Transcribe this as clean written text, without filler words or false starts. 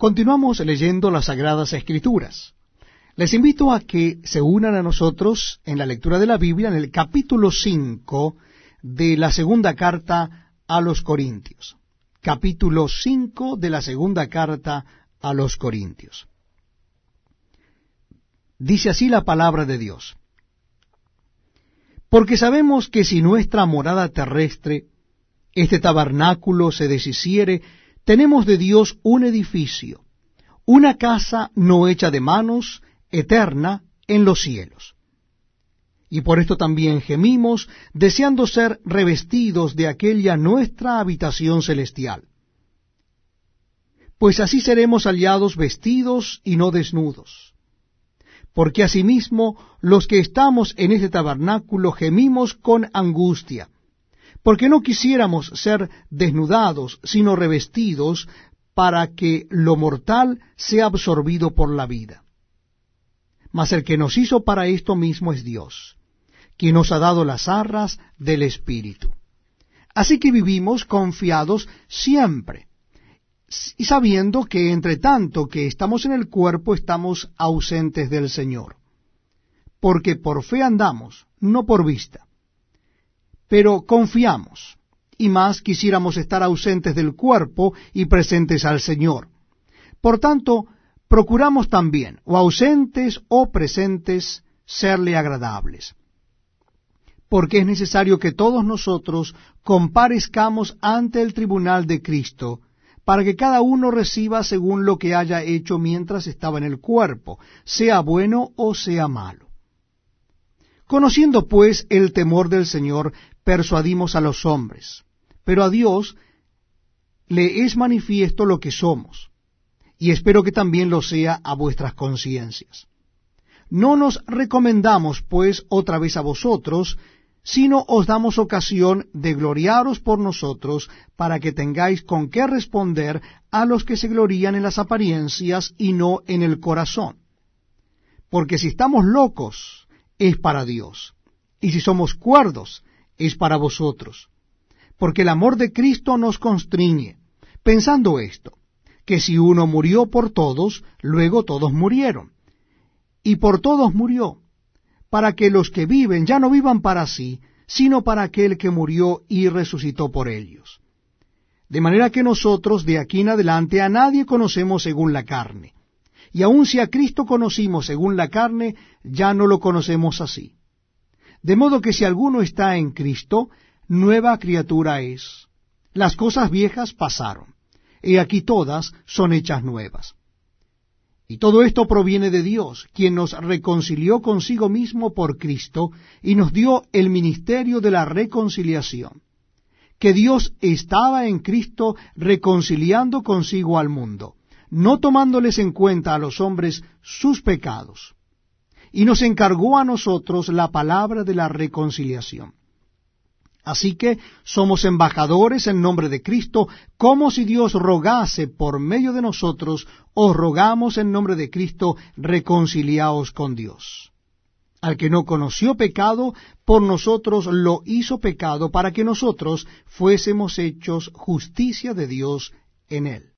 Continuamos leyendo las Sagradas Escrituras. Les invito a que se unan a nosotros en la lectura de la Biblia en el capítulo 5 de la segunda carta a los Corintios. Capítulo 5 de la segunda carta a los Corintios. Dice así la palabra de Dios: Porque sabemos que si nuestra morada terrestre, este tabernáculo, se deshiciere, tenemos de Dios un edificio, una casa no hecha de manos, eterna en los cielos. Y por esto también gemimos, deseando ser revestidos de aquella nuestra habitación celestial. Pues así seremos hallados vestidos y no desnudos. Porque asimismo los que estamos en este tabernáculo gemimos con angustia, porque no quisiéramos ser desnudados, sino revestidos, para que lo mortal sea absorbido por la vida. Mas el que nos hizo para esto mismo es Dios, quien nos ha dado las arras del Espíritu. Así que vivimos confiados siempre, y sabiendo que entre tanto que estamos en el cuerpo, estamos ausentes del Señor. Porque por fe andamos, no por vista. Pero confiamos, y más quisiéramos estar ausentes del cuerpo y presentes al Señor. Por tanto, procuramos también, o ausentes o presentes, serle agradables. Porque es necesario que todos nosotros comparezcamos ante el tribunal de Cristo, para que cada uno reciba según lo que haya hecho mientras estaba en el cuerpo, sea bueno o sea malo. Conociendo pues el temor del Señor, persuadimos a los hombres, pero a Dios le es manifiesto lo que somos, y espero que también lo sea a vuestras conciencias. No nos recomendamos pues otra vez a vosotros, sino os damos ocasión de gloriaros por nosotros, para que tengáis con qué responder a los que se glorían en las apariencias y no en el corazón. Porque si estamos locos, es para Dios, y si somos cuerdos, es para vosotros. Porque el amor de Cristo nos constriñe, pensando esto, que si uno murió por todos, luego todos murieron. Y por todos murió, para que los que viven ya no vivan para sí, sino para aquel que murió y resucitó por ellos. De manera que nosotros de aquí en adelante a nadie conocemos según la carne. Y aun si a Cristo conocimos según la carne, ya no lo conocemos así. De modo que si alguno está en Cristo, nueva criatura es. Las cosas viejas pasaron, y aquí todas son hechas nuevas. Y todo esto proviene de Dios, quien nos reconcilió consigo mismo por Cristo, y nos dio el ministerio de la reconciliación. Que Dios estaba en Cristo reconciliando consigo al mundo, no tomándoles en cuenta a los hombres sus pecados, y nos encargó a nosotros la palabra de la reconciliación. Así que somos embajadores en nombre de Cristo, como si Dios rogase por medio de nosotros, os rogamos en nombre de Cristo, reconciliaos con Dios. Al que no conoció pecado, por nosotros lo hizo pecado, para que nosotros fuésemos hechos justicia de Dios en él.